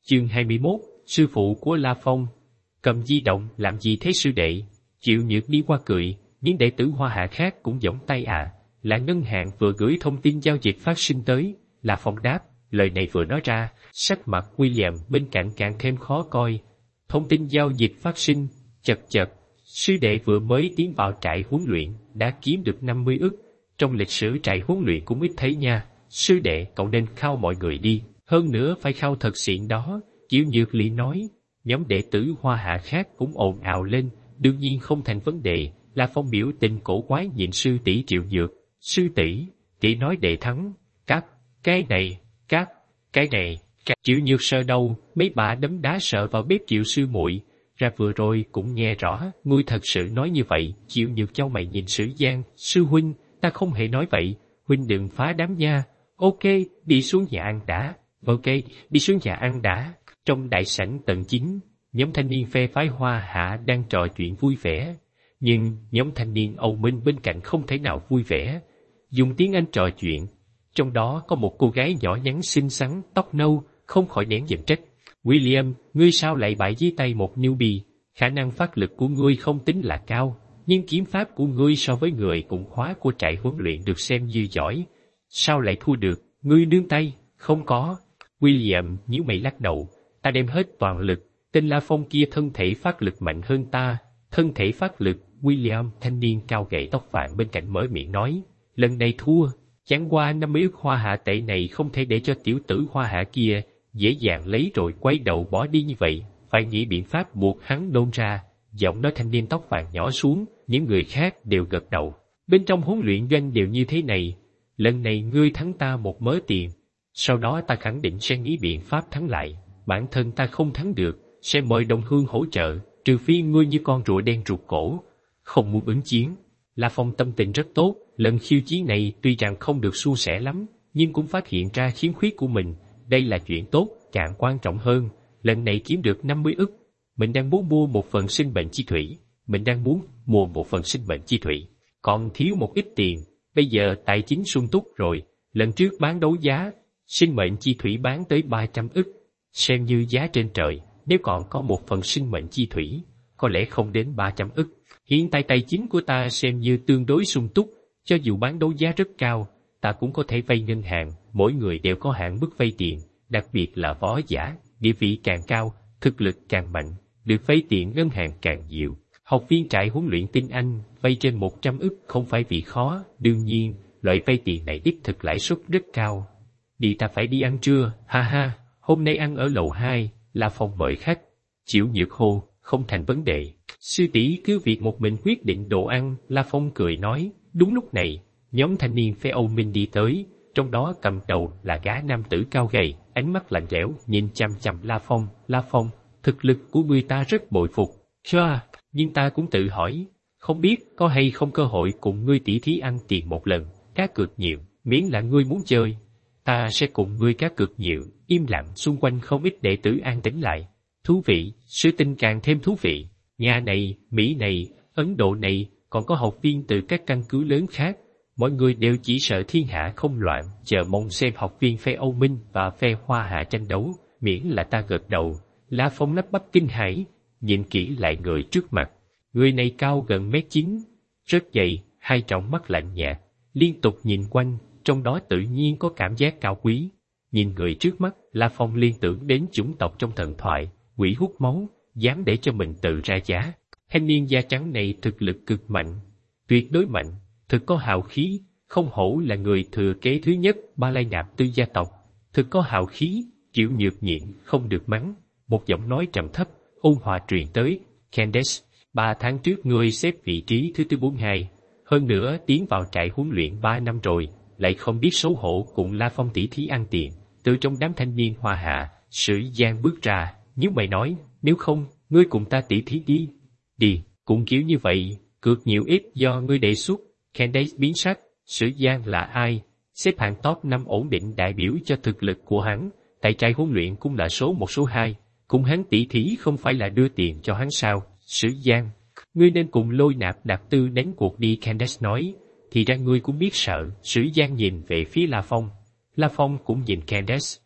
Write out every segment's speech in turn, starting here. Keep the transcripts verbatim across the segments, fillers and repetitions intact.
Chương hai mươi mốt, sư phụ của La Phong. Cầm di động làm gì thế sư đệ? Triệu Nhược đi qua cười, những đệ tử Hoa Hạ khác cũng giỏng tay à, là ngân hàng vừa gửi thông tin giao dịch phát sinh tới. La Phong đáp, lời này vừa nói ra, sắc mặt William bên cạnh càng thêm khó coi. Thông tin giao dịch phát sinh, chật chật, sư đệ vừa mới tiến vào trại huấn luyện, đã kiếm được năm mươi ức. Trong lịch sử trại huấn luyện cũng ít thấy nha, sư đệ cậu nên khao mọi người đi, hơn nữa phải khao thật xịn đó. Triệu Nhược Ly nói. Nhóm đệ tử Hoa Hạ khác cũng ồn ào lên, đương nhiên không thành vấn đề. La Phong biểu tình cổ quái nhìn sư tỷ Triệu Nhược. Sư tỷ, tỷ nói đệ thắng, các, cái này, các, cái này, các. Triệu Nhược sờ đầu, mấy bà đấm đá sợ vào bếp Triệu sư muội. Ra vừa rồi cũng nghe rõ, ngươi thật sự nói như vậy. Triệu Nhược chau mày nhìn Sử Giang, sư huynh, ta không hề nói vậy, huynh đừng phá đám nha. Ok, đi xuống nhà ăn đã. Ok, đi xuống nhà ăn đã. Trong đại sảnh tầng chín, nhóm thanh niên phe phái Hoa Hạ đang trò chuyện vui vẻ, nhưng nhóm thanh niên Âu Minh bên cạnh không thể nào vui vẻ. Dùng tiếng Anh trò chuyện, trong đó có một cô gái nhỏ nhắn xinh xắn, tóc nâu, không khỏi nén giận trách. William, ngươi sao lại bại dưới tay một newbie? Khả năng phát lực của ngươi không tính là cao, nhưng kiếm pháp của ngươi so với người cùng khóa của trại huấn luyện được xem như giỏi. Sao lại thua được? Ngươi nương tay? Không có. William nhíu mày lắc đầu. Ta đem hết toàn lực, tên La Phong kia thân thể phát lực mạnh hơn ta. Thân thể phát lực, William thanh niên cao gầy tóc vàng bên cạnh mở miệng nói. Lần này thua, chẳng qua năm mươi ức Hoa Hạ tệ này không thể để cho tiểu tử Hoa Hạ kia dễ dàng lấy rồi quay đầu bỏ đi như vậy, phải nghĩ biện pháp buộc hắn nôn ra. Giọng nói thanh niên tóc vàng nhỏ xuống, những người khác đều gật đầu. Bên trong huấn luyện doanh đều như thế này, lần này ngươi thắng ta một mớ tiền, sau đó ta khẳng định sẽ nghĩ biện pháp thắng lại. Bản thân ta không thắng được, sẽ mời đồng hương hỗ trợ, trừ phi ngươi như con rùa đen ruột cổ, không muốn ứng chiến. La Phong tâm tình rất tốt, lần khiêu chiến này tuy rằng không được suôn sẻ lắm, nhưng cũng phát hiện ra khiếm khuyết của mình. Đây là chuyện tốt, càng quan trọng hơn, lần này kiếm được năm mươi ức. Mình đang muốn mua một phần sinh mệnh chi thủy, mình đang muốn mua một phần sinh mệnh chi thủy, còn thiếu một ít tiền, bây giờ tài chính sung túc rồi. Lần trước bán đấu giá, sinh mệnh chi thủy bán tới ba trăm ức. Xem như giá trên trời, nếu còn có một phần sinh mệnh chi thủy, có lẽ không đến ba trăm ức. Hiện tại tài chính của ta xem như tương đối sung túc, cho dù bán đấu giá rất cao, ta cũng có thể vay ngân hàng, mỗi người đều có hạn mức vay tiền, đặc biệt là võ giả, địa vị càng cao, thực lực càng mạnh, được vay tiền ngân hàng càng nhiều. Học viên trại huấn luyện tinh Anh vay trên một trăm ức không phải vì khó, đương nhiên, loại vay tiền này đích thực lãi suất rất cao. Đi ta phải đi ăn trưa, ha ha. Hôm nay ăn ở lầu hai, La Phong mời khách. Triệu Nhược hô, không thành vấn đề. Sư tỷ cứ việc một mình quyết định đồ ăn, La Phong cười nói. Đúng lúc này, nhóm thanh niên phe Âu Minh đi tới, trong đó cầm đầu là gã nam tử cao gầy, ánh mắt lạnh lẽo, nhìn chằm chằm La Phong. La Phong, thực lực của người ta rất bội phục. Chà, nhưng ta cũng tự hỏi, không biết có hay không cơ hội cùng ngươi tỉ thí ăn tiền một lần, cá cược nhiều, miễn là ngươi muốn chơi. Ta sẽ cùng ngươi cá cược nhiều. Im lặng xung quanh không ít đệ tử an tĩnh lại. Thú vị, sự tình càng thêm thú vị. Nga này, Mỹ này, Ấn Độ này, còn có học viên từ các căn cứ lớn khác. Mọi người đều chỉ sợ thiên hạ không loạn, chờ mong xem học viên phe Âu Minh và phe Hoa Hạ tranh đấu. Miễn là ta gật đầu. La Phong lắp bắp kinh hãi, nhìn kỹ lại người trước mặt. Người này cao gần mét chín, rất dày, hai tròng mắt lạnh nhạt, liên tục nhìn quanh, trong đó tự nhiên có cảm giác cao quý. Nhìn người trước mắt, La Phong liên tưởng đến chủng tộc trong thần thoại, quỷ hút máu, dám để cho mình tự ra giá. Thanh niên da trắng này thực lực cực mạnh, tuyệt đối mạnh, thực có hào khí, không hổ là người thừa kế thứ nhất Ba Lai Nạp Tư gia tộc, thực có hào khí. Triệu Nhược nhịn không được mắng, một giọng nói trầm thấp, ôn hòa truyền tới. Candace, ba tháng trước ngươi xếp vị trí thứ tư bốn mươi hai, hơn nữa tiến vào trại huấn luyện ba năm rồi, lại không biết xấu hổ cùng La Phong tỷ thí ăn tiền. Từ trong đám thanh niên Hoa Hạ, Sử Giang bước ra, nếu mày nói, nếu không, ngươi cùng ta tỷ thí đi. Đi, cũng kiểu như vậy, cược nhiều ít do ngươi đề xuất. Candace biến sắc, Sử Giang là ai? Xếp hạng top năm ổn định đại biểu cho thực lực của hắn, tại trại huấn luyện cũng là số một số hai, cùng hắn tỷ thí không phải là đưa tiền cho hắn sao? Sử Giang, ngươi nên cùng Lôi Nạp Đạt Tư đánh cuộc đi, Candace nói. Thì ra ngươi cũng biết sợ. Sử Giang nhìn về phía La Phong. La Phong cũng nhìn Candace,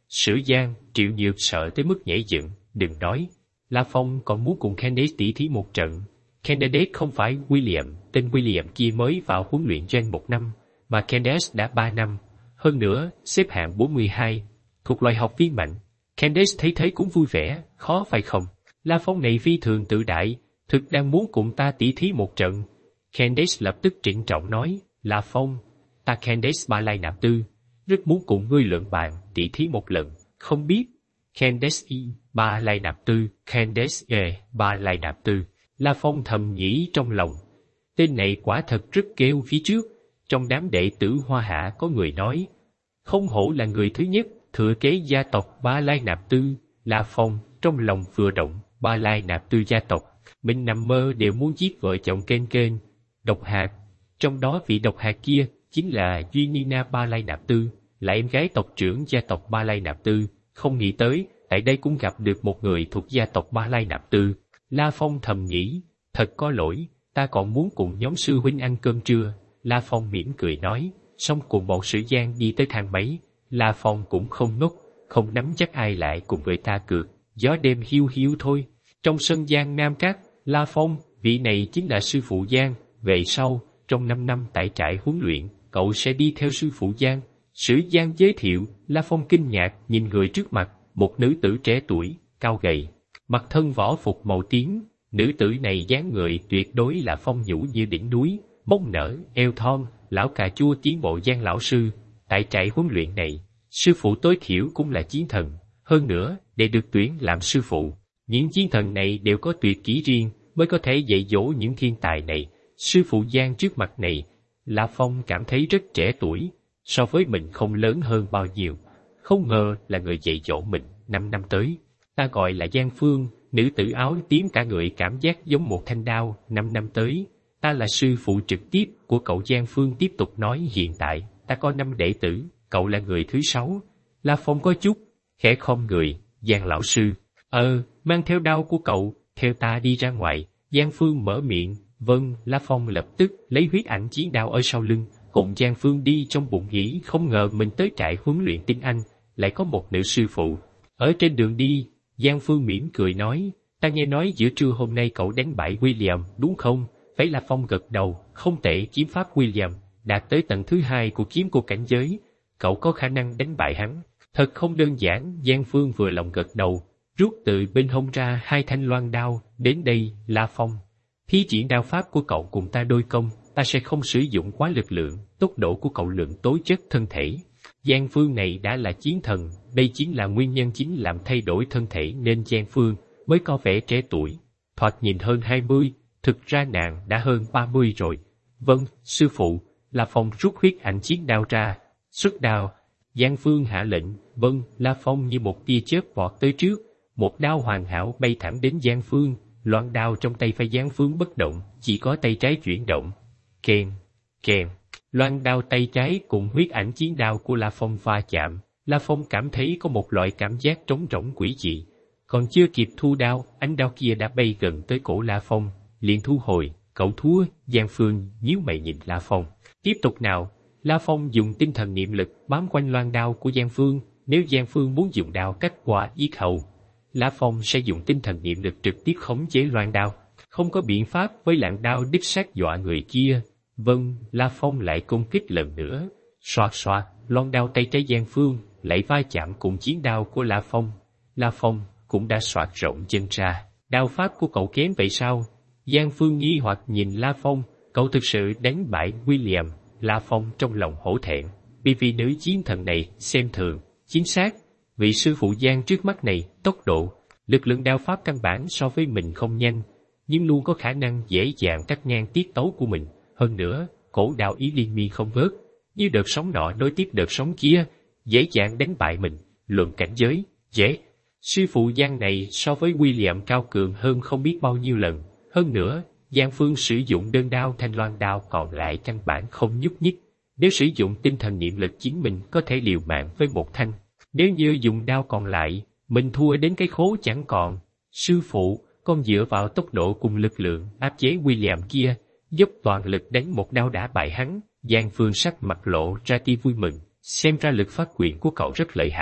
Sử Giang, Triệu Nhược sợ tới mức nhảy dựng, đừng nói. La Phong còn muốn cùng Candace tỉ thí một trận. Candace không phải William, tên William kia mới vào huấn luyện doanh một năm, mà Candace đã ba năm. Hơn nữa, xếp hạng bốn mươi hai, thuộc loại học viên mạnh. Candace thấy thế cũng vui vẻ, khó phải không? La Phong này phi thường tự đại, thực đang muốn cùng ta tỉ thí một trận. Candace lập tức trịnh trọng nói, La Phong, ta Candace Ba Lai Nạp Tư, rất muốn cùng ngươi luận bàn, tỉ thí một lần, không biết. Candace Ba Lai Nạp Tư, Candace Ba Lai Nạp Tư. La Phong thầm nghĩ trong lòng. Tên này quả thật rất kêu phía trước. Trong đám đệ tử Hoa Hạ có người nói, không hổ là người thứ nhất, thừa kế gia tộc Ba Lai Nạp Tư. La Phong trong lòng vừa động, Ba Lai Nạp Tư gia tộc, mình nằm mơ đều muốn giết vợ chồng kênh kênh. Độc Hạc, trong đó vị Độc Hạc kia chính là Duy Nina Ba Lai Nạp Tư, là em gái tộc trưởng gia tộc Ba Lai Nạp Tư. Không nghĩ tới, tại đây cũng gặp được một người thuộc gia tộc Ba Lai Nạp Tư. La Phong thầm nghĩ, thật có lỗi, ta còn muốn cùng nhóm sư huynh ăn cơm trưa. La Phong mỉm cười nói, xong cùng bọn Sử Giang đi tới thang máy. La Phong cũng không ngốc, không nắm chắc ai lại cùng người ta cược, gió đêm hiu hiu thôi. Trong sân Giang Nam Các, La Phong, vị này chính là sư phụ Giang, về sau, trong năm năm tại trại huấn luyện, cậu sẽ đi theo sư phụ Giang. Sử Giang giới thiệu, La Phong kinh ngạc nhìn người trước mặt, một nữ tử trẻ tuổi, cao gầy, mặc thân võ phục màu tím. Nữ tử này dáng người tuyệt đối là phong nhũ như đỉnh núi, bông nở, eo thon, lão cà chua tiến bộ Giang lão sư. Tại trại huấn luyện này, sư phụ tối thiểu cũng là chiến thần, hơn nữa, để được tuyển làm sư phụ, những chiến thần này đều có tuyệt kỹ riêng, mới có thể dạy dỗ những thiên tài này. Sư phụ Giang trước mặt này, La Phong cảm thấy rất trẻ tuổi, so với mình không lớn hơn bao nhiêu. Không ngờ là người dạy dỗ mình năm năm tới. Ta gọi là Giang Phương, nữ tử áo tím cả người cảm giác giống một thanh đao. Năm năm tới, ta là sư phụ trực tiếp của cậu. Giang Phương tiếp tục nói, hiện tại, ta có năm đệ tử, cậu là người thứ sáu. La Phong có chút, khẽ khom người, Giang lão sư, ờ, mang theo đao của cậu, theo ta đi ra ngoài. Giang Phương mở miệng, vâng. La Phong lập tức lấy huyết ảnh chiến đao ở sau lưng, cùng Giang Phương đi trong bụng nghĩ không ngờ mình tới trại huấn luyện tinh anh, lại có một nữ sư phụ. Ở trên đường đi, Giang Phương mỉm cười nói, ta nghe nói giữa trưa hôm nay cậu đánh bại William, đúng không? Phải. La Phong gật đầu, không tệ, kiếm pháp William đạt tới tầng thứ hai của kiếm cô cảnh giới, cậu có khả năng đánh bại hắn. Thật không đơn giản. Giang Phương vừa lòng gật đầu, rút từ bên hông ra hai thanh loan đao, đến đây, La Phong. Thi triển đao pháp của cậu cùng ta đôi công, ta sẽ không sử dụng quá lực lượng, tốc độ của cậu lượng tố chất thân thể. Giang Phương này đã là chiến thần, đây chính là nguyên nhân chính làm thay đổi thân thể nên Giang Phương mới có vẻ trẻ tuổi. Thoạt nhìn hơn hai mươi, thực ra nàng đã hơn ba mươi rồi. Vâng, sư phụ. La Phong rút huyết ảnh chiến đao ra, xuất đao. Giang Phương hạ lệnh, vâng. La Phong như một tia chớp vọt tới trước, một đao hoàn hảo bay thẳng đến Giang Phương. Loan đao trong tay phải Giang Phương bất động, chỉ có tay trái chuyển động. Kèn, kèn, loan đao tay trái cùng huyết ảnh chiến đao của La Phong va chạm. La Phong cảm thấy có một loại cảm giác trống rỗng quỷ dị. Còn chưa kịp thu đao, ánh đao kia đã bay gần tới cổ La Phong, liền thu hồi. Cậu thua. Giang Phương nhíu mày nhìn La Phong. Tiếp tục nào. La Phong dùng tinh thần niệm lực bám quanh loan đao của Giang Phương. Nếu Giang Phương muốn dùng đao cắt qua yết hầu, La Phong sẽ dùng tinh thần niệm lực trực tiếp khống chế loan đao. Không có biện pháp với lạng đao đích xác dọa người kia. Vâng. La Phong lại công kích lần nữa. Xoạt xoạt, loan đao tay trái Giang Phương lại va chạm cùng chiến đao của La Phong. La Phong cũng đã xoạt rộng chân ra. Đao pháp của cậu kém vậy sao? Giang Phương nghi hoặc nhìn La Phong. Cậu thực sự đánh bại William. La Phong trong lòng hổ thẹn, vì vị nữ chiến thần này xem thường. Chính xác, vị sư phụ Giang trước mắt này, tốc độ, lực lượng đao pháp căn bản so với mình không nhanh, nhưng luôn có khả năng dễ dàng cắt ngang tiết tấu của mình. Hơn nữa, cổ đao ý liên miên không ngớt, như đợt sóng nọ nối tiếp đợt sóng kia, dễ dàng đánh bại mình. Luận cảnh giới, dễ. Sư phụ Giang này so với William cao cường hơn không biết bao nhiêu lần. Hơn nữa, Giang Phương sử dụng đơn đao thanh loan đao còn lại căn bản không nhúc nhích. Nếu sử dụng tinh thần niệm lực chính mình có thể liều mạng với một thanh. Nếu như dùng đao còn lại, mình thua đến cái khố chẳng còn. Sư phụ, con dựa vào tốc độ cùng lực lượng áp chế William kia, dốc toàn lực đánh một đao đã bại hắn. Giang Phương sắc mặt lộ ra tia vui mừng, xem ra lực phát quyền của cậu rất lợi hại.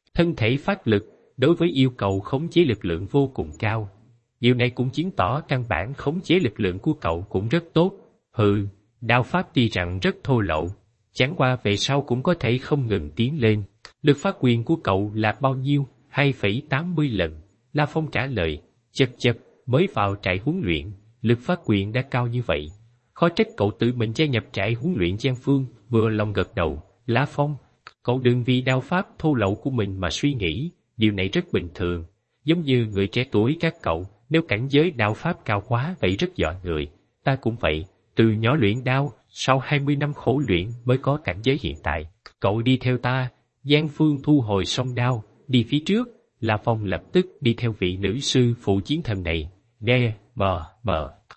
Thân thể phát lực, đối với yêu cầu khống chế lực lượng vô cùng cao. Điều này cũng chứng tỏ căn bản khống chế lực lượng của cậu cũng rất tốt. Hừ, đao pháp tuy rằng rất thô lậu, chẳng qua về sau cũng có thể không ngừng tiến lên. Lực phát quyền của cậu là bao nhiêu? hai phẩy tám mươi lần. La Phong trả lời, chật chật, mới vào trại huấn luyện, lực phát quyền đã cao như vậy. Khó trách cậu tự mình gia nhập trại huấn luyện Giang Phương, vừa lòng gật đầu. La Phong, cậu đừng vì đao pháp thô lậu của mình mà suy nghĩ, điều này rất bình thường. Giống như người trẻ tuổi các cậu, nếu cảnh giới đao pháp cao quá vậy rất dọa người. Ta cũng vậy, từ nhỏ luyện đao, sau hai mươi năm khổ luyện mới có cảnh giới hiện tại. Cậu đi theo ta. Giang Phương thu hồi song đao, đi phía trước. La Phong lập tức đi theo vị nữ sư phụ chiến thần này. Đe, mờ, mờ.